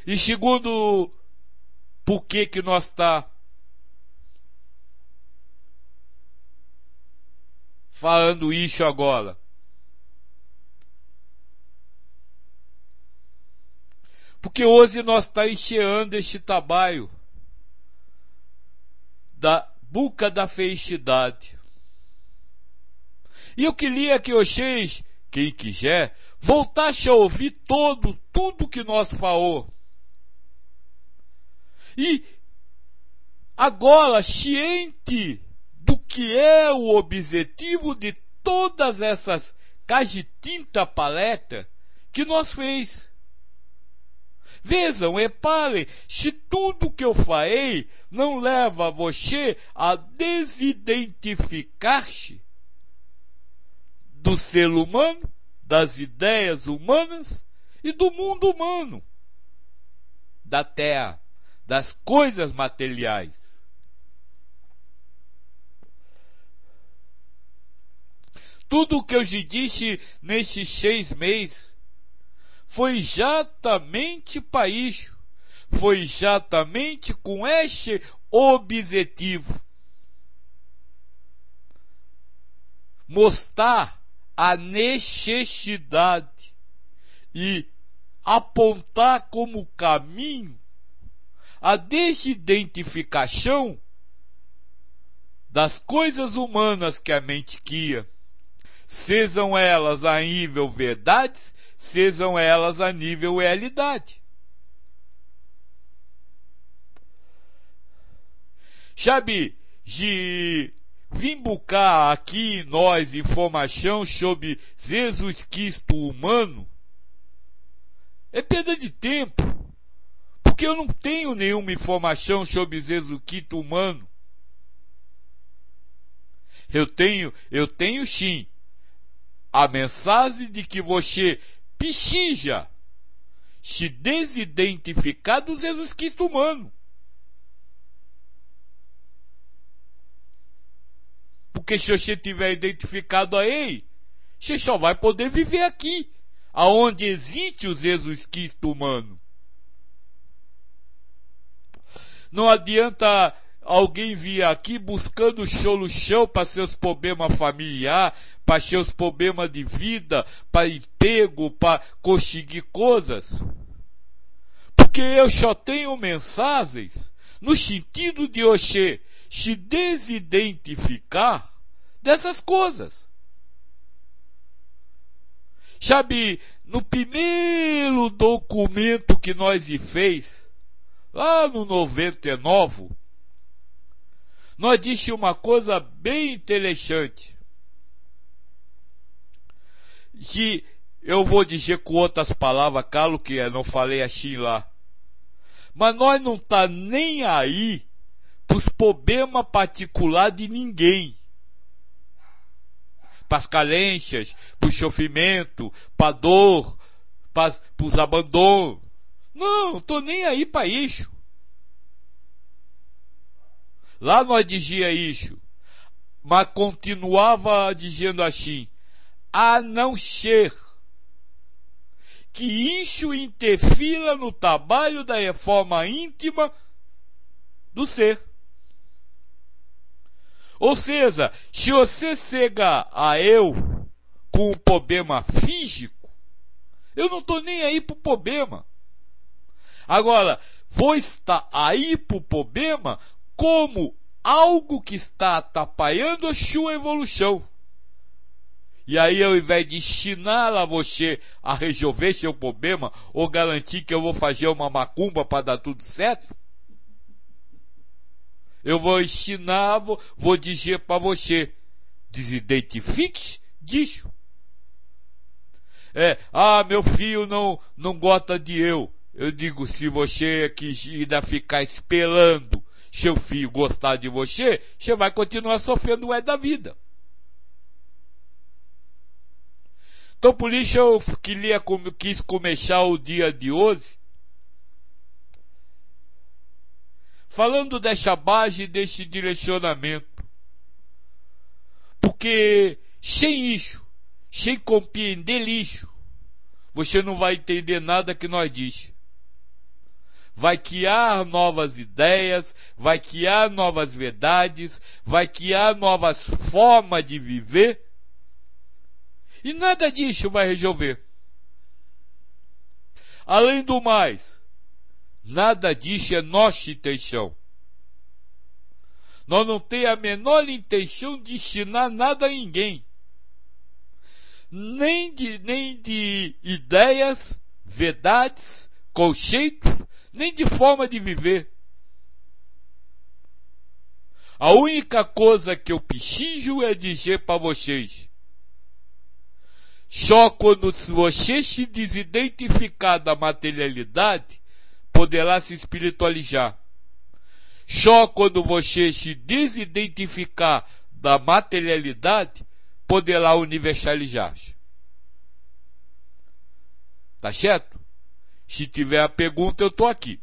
E segundo, por que nós está falando isso agora? Porque hoje nós está encheando este trabalho da boca da felicidade. E eu queria que vocês, quem quiser, voltasse a ouvir tudo que nós falou. E agora, ciente do que é o objetivo de todas essas cajitinta palestra que nós fez. Vejam, reparem, se tudo que eu falei não leva você a desidentificar-se do ser humano, das ideias humanas e do mundo humano, da terra, das coisas materiais. Tudo o que eu te disse nesses 6 meses foi exatamente para isso. Foi exatamente com este objetivo. Mostrar a necessidade e apontar como caminho a desidentificação das coisas humanas que a mente cria, sejam elas a nível verdades, sejam elas a nível realidade. Sabe, de vim buscar aqui nós informação sobre Jesus Cristo humano é perda de tempo, porque eu não tenho nenhuma informação sobre Jesus Cristo humano. Eu tenho sim a mensagem de que você precisa se desidentificar do Jesus Cristo humano. Porque se você tiver identificado a ele, você só vai poder viver aqui, aonde existe o Jesus Cristo humano. Não adianta alguém vir aqui buscando solução para seus problemas familiares, para seus problemas de vida, para emprego, para conseguir coisas. Porque eu só tenho mensagens no sentido de você se desidentificar dessas coisas. Sabe, no primeiro documento que nós fez, lá no 99, nós disse uma coisa bem interessante. Que eu vou dizer com outras palavras, claro que eu não falei assim lá. Mas nós não tá nem aí pros problemas particulares de ninguém. Pras carências, pro sofrimento, pra dor, pros abandonos. Não tô nem aí para isso. Lá nós dizia isso, mas continuava dizendo assim, a não ser que isso interfira no trabalho da reforma íntima do ser. Ou seja, se você chega a eu com um problema físico, eu não estou nem aí pro problema. Agora, vou estar aí pro problema como algo que está atrapalhando a sua evolução. E aí, ao invés de ensinar a você a resolver seu problema, ou garantir que eu vou fazer uma macumba para dar tudo certo, eu vou ensinar, vou dizer para você, desidentifique-se disso. Meu filho não gosta de eu. Eu digo, se você ainda ficar esperando seu filho gostar de você, você vai continuar sofrendo o da vida. Então, por isso eu quis começar o dia de hoje falando dessa base, desse direcionamento. Porque sem isso, sem compreender isso, você não vai entender nada que nós diz. vai criar novas ideias, vai criar novas verdades, vai criar novas formas de viver. E nada disso vai resolver. Além do mais, nada disso é nossa intenção. Nós não temos a menor intenção de ensinar nada a ninguém. Nem de ideias, verdades, conceitos, nem de forma de viver. A única coisa que eu preciso é dizer para vocês: só quando você se desidentificar da materialidade, poderá se espiritualizar. Só quando você se desidentificar da materialidade, poderá universalizar. Tá certo? Se tiver a pergunta, eu estou aqui.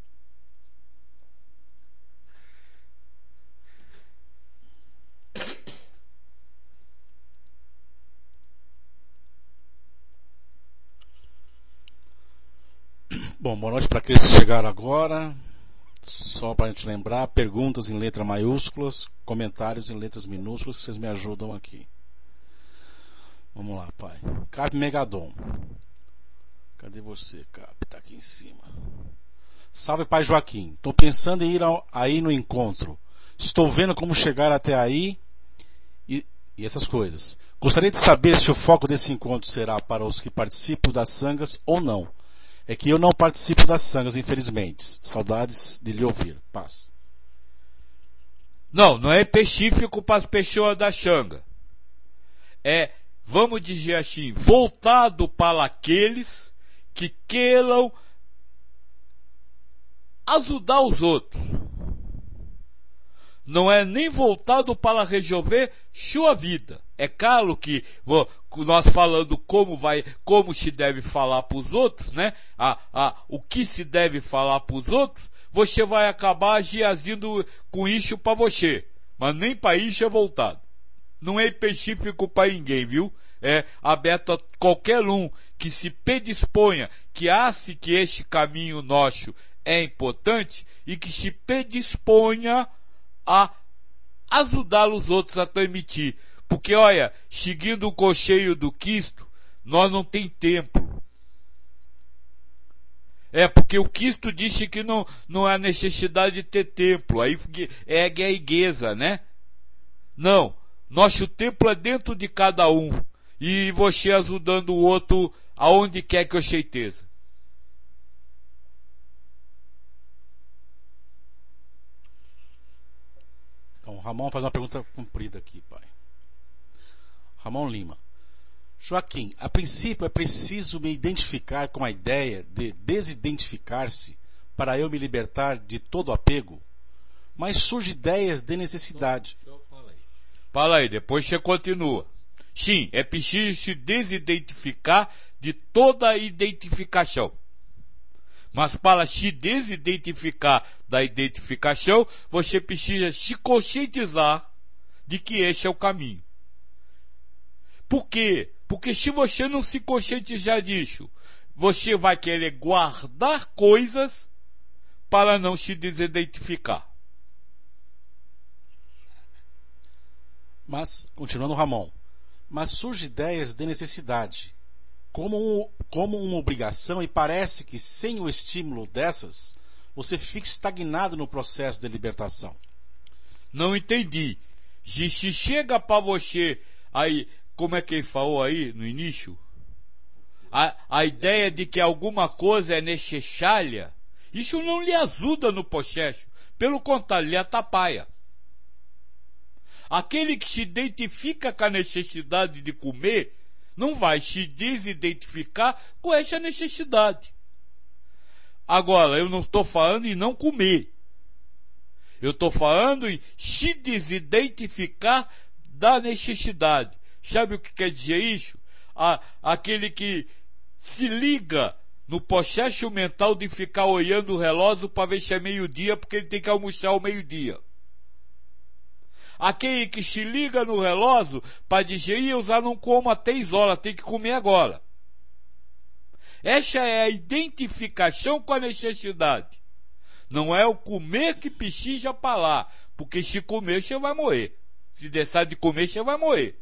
Bom, boa noite para aqueles que chegaram agora. Só para a gente lembrar, perguntas em letras maiúsculas, comentários em letras minúsculas, vocês me ajudam aqui. Vamos lá, pai. Cap Megadon. Cadê você, Cap? Tá aqui em cima. Salve, pai Joaquim. Estou pensando em ir aí no encontro. Estou vendo como chegar até aí e essas coisas. Gostaria de saber se o foco desse encontro será para os que participam das sangas ou não. É que eu não participo das sangas, infelizmente. Saudades de lhe ouvir. Paz. Não é específico para as pessoas da Xanga. É, vamos dizer assim, voltado para aqueles que queiram ajudar os outros. Não é nem voltado para resolver sua vida. É claro que nós falando como se deve falar para os outros, né? O que se deve falar para os outros, você vai acabar agindo com isso para você. Mas nem para isso é voltado. Não é específico para ninguém, viu? É aberto a qualquer um que se predisponha, que ache que este caminho nosso é importante e que se predisponha a ajudar os outros a transmitir. Porque, olha, seguindo o conselho do Cristo, nós não tem templo. É, porque o Cristo disse que não há necessidade de ter templo. Aí é a igreja, né? Não. Nosso templo é dentro de cada um. E você ajudando o outro aonde quer que eu certeza. Então, Ramon faz uma pergunta comprida aqui, pai. Ramon Lima. Joaquim, a princípio é preciso me identificar com a ideia de desidentificar-se para eu me libertar de todo apego? Mas surgem ideias de necessidade. Fala aí, depois você continua. Sim, é preciso se desidentificar de toda a identificação. Mas para se desidentificar da identificação, você precisa se conscientizar de que esse é o caminho. Por quê? Porque se você não se conscientizar disso, você vai querer guardar coisas para não se desidentificar. Mas, continuando Ramon, mas surgem ideias de necessidade, como uma obrigação, e parece que sem o estímulo dessas, você fica estagnado no processo de libertação. Não entendi. Se chega para você aí, como é que ele falou aí no início? A ideia de que alguma coisa é necessária, isso não lhe ajuda no processo. Pelo contrário, lhe atrapalha. Aquele que se identifica com a necessidade de comer, não vai se desidentificar com essa necessidade. Agora, eu não estou falando em não comer. Eu estou falando em se desidentificar da necessidade. Sabe o que quer dizer isso? Aquele que se liga no processo mental de ficar olhando o relógio para ver se é meio-dia, porque ele tem que almoçar ao meio-dia. Aquele que se liga no relógio para dizer, eu já não como há 3 horas, tem que comer agora. Essa é a identificação com a necessidade. Não é o comer que precisa para lá, porque se comer você vai morrer. Se deixar de comer você vai morrer.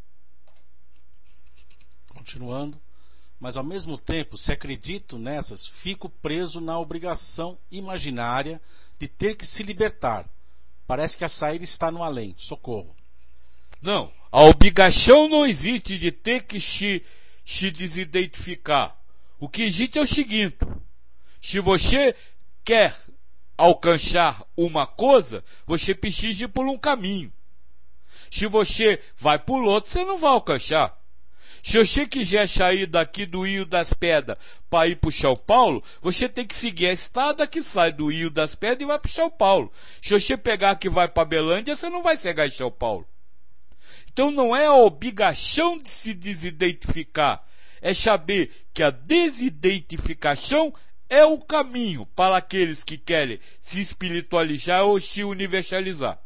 Continuando. Mas ao mesmo tempo, se acredito nessas, fico preso na obrigação imaginária de ter que se libertar. Parece que a saída está no além. Socorro. Não, a obrigação não existe de ter que se desidentificar. O que existe é o seguinte: se você quer alcançar uma coisa, você precisa ir por um caminho. Se você vai por outro, você não vai alcançar. Se você quiser sair daqui do Rio das Pedras para ir para São Paulo, você tem que seguir a estrada que sai do Rio das Pedras e vai para São Paulo. Se você pegar que vai para Belândia, você não vai chegar em São Paulo. Então não é a obrigação de se desidentificar, é saber que a desidentificação é o caminho para aqueles que querem se espiritualizar ou se universalizar.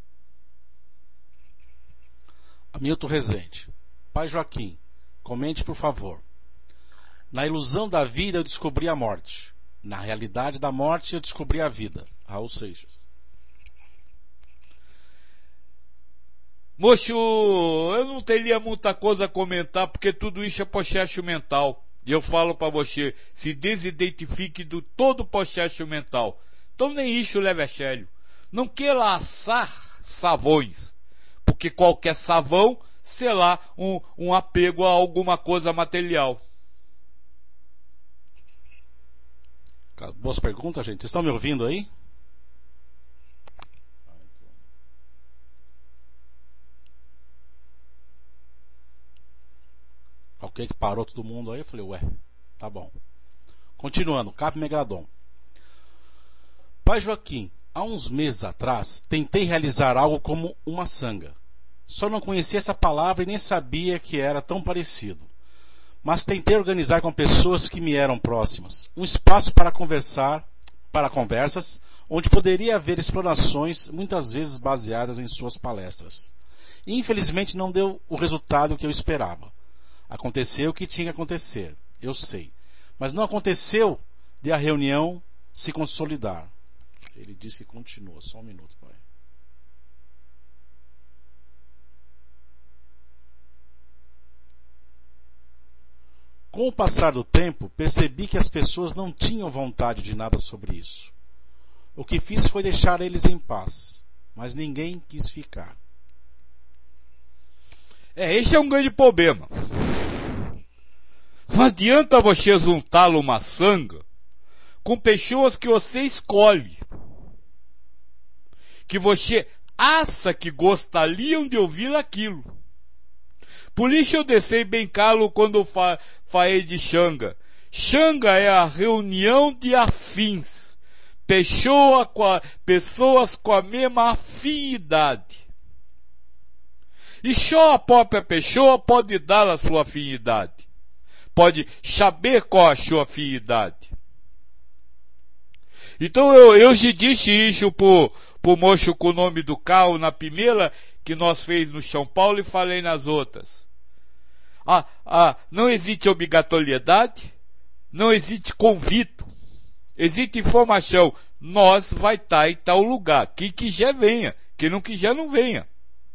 Hamilton Rezende. Pai Joaquim, comente por favor. Na ilusão da vida eu descobri a morte. Na realidade da morte eu descobri a vida. Raul Seixas. Moço, eu não teria muita coisa a comentar, porque tudo isso é processo mental. E eu falo para você, se desidentifique do todo processo mental. Então nem isso leve a sério. Não queira assar savões, porque qualquer savão será um apego a alguma coisa material. Boas perguntas, gente. Vocês estão me ouvindo aí? Ok, que parou todo mundo aí. Eu falei, ué, tá bom. Continuando, Cap Megradon. Pai Joaquim, há uns meses atrás, tentei realizar algo como uma sanga. Só não conhecia essa palavra e nem sabia que era tão parecido. Mas tentei organizar com pessoas que me eram próximas um espaço para conversas, onde poderia haver explanações, muitas vezes baseadas em suas palestras. E, infelizmente não deu o resultado que eu esperava. Aconteceu o que tinha que acontecer, eu sei. Mas não aconteceu de a reunião se consolidar. Ele disse que continua. Só um minuto, pai. Com o passar do tempo, percebi que as pessoas não tinham vontade de nada sobre isso. O que fiz foi deixar eles em paz, mas ninguém quis ficar. Esse é um grande problema. Não adianta você juntá-lo uma sanga com pessoas que você escolhe, que você acha que gostariam de ouvir aquilo. Por isso eu deixei bem claro quando falei de Xanga. Xanga é a reunião de afins, pessoas com a mesma afinidade. E só a própria pessoa pode dar a sua afinidade. Pode saber qual a sua afinidade. Então eu já disse isso pro moço com o nome do carro na primeira que nós fez no São Paulo e falei nas outras. Não existe obrigatoriedade, não existe convite, existe informação. Nós vai estar em tal lugar. Quem quiser venha, quem não quiser não venha.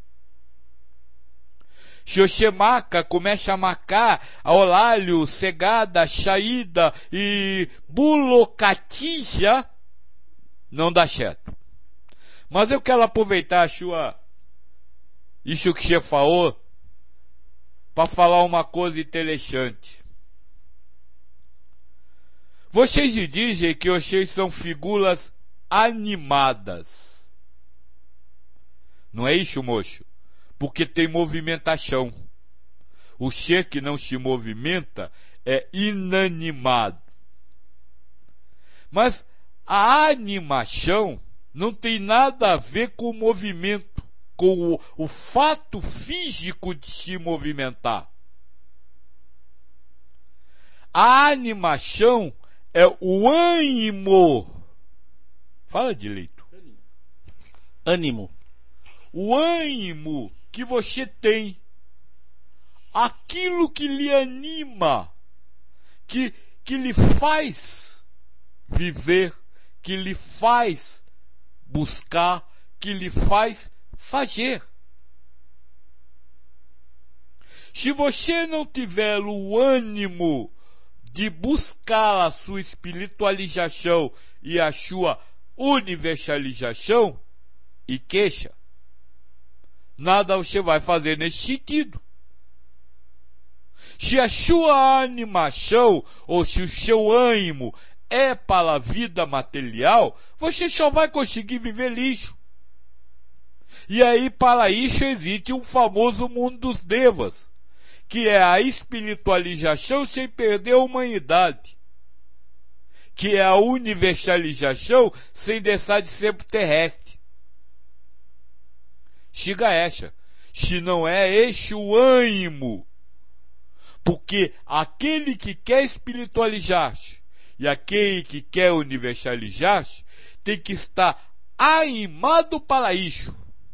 Se você marca, começa a marcar a horário, cegada, saída e burocratija, não dá certo. Mas eu quero aproveitar isso que você falou para falar uma coisa interessante. Vocês dizem que vocês são figuras animadas. Não é isso, moço? Porque tem movimentação. O ser que não se movimenta é inanimado. Mas a animação não tem nada a ver com o movimento, com o fato físico de se movimentar. A animação é o ânimo. Fala direito. Ânimo. O ânimo que você tem, aquilo que lhe anima, que lhe faz viver, que lhe faz buscar, que lhe faz fazer. Se você não tiver o ânimo de buscar a sua espiritualização e a sua universalização, e queixa, nada você vai fazer nesse sentido. Se a sua animação ou se o seu ânimo é para a vida material, você só vai conseguir viver lixo. E aí, para isso, existe um famoso mundo dos devas, que é a espiritualização sem perder a humanidade, que é a universalização sem deixar de ser terrestre. Chega essa, se não é este o ânimo, porque aquele que quer espiritualizar-se e aquele que quer universalizar-se tem que estar animado para isso.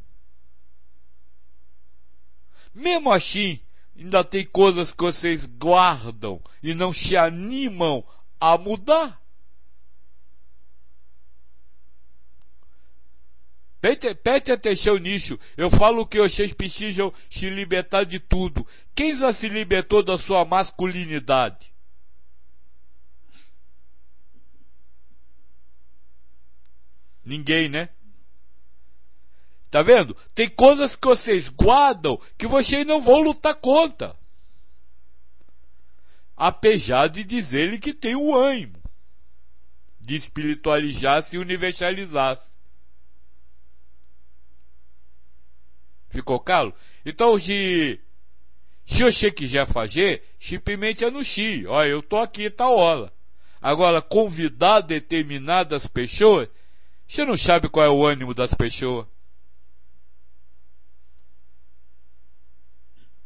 Mesmo assim, ainda tem coisas que vocês guardam e não se animam a mudar. Preste atenção nisso. Eu falo que vocês precisam se libertar de tudo. Quem já se libertou da sua masculinidade? Ninguém, né? Tá vendo? Tem coisas que vocês guardam que vocês não vão lutar contra. Apesar de dizerem que tem o ânimo de espiritualizar-se e universalizar-se. Ficou claro? Então, se você quiser fazer, simplesmente anuncie. Olha, eu estou aqui tal hora. Agora, convidar determinadas pessoas, você não sabe qual é o ânimo das pessoas.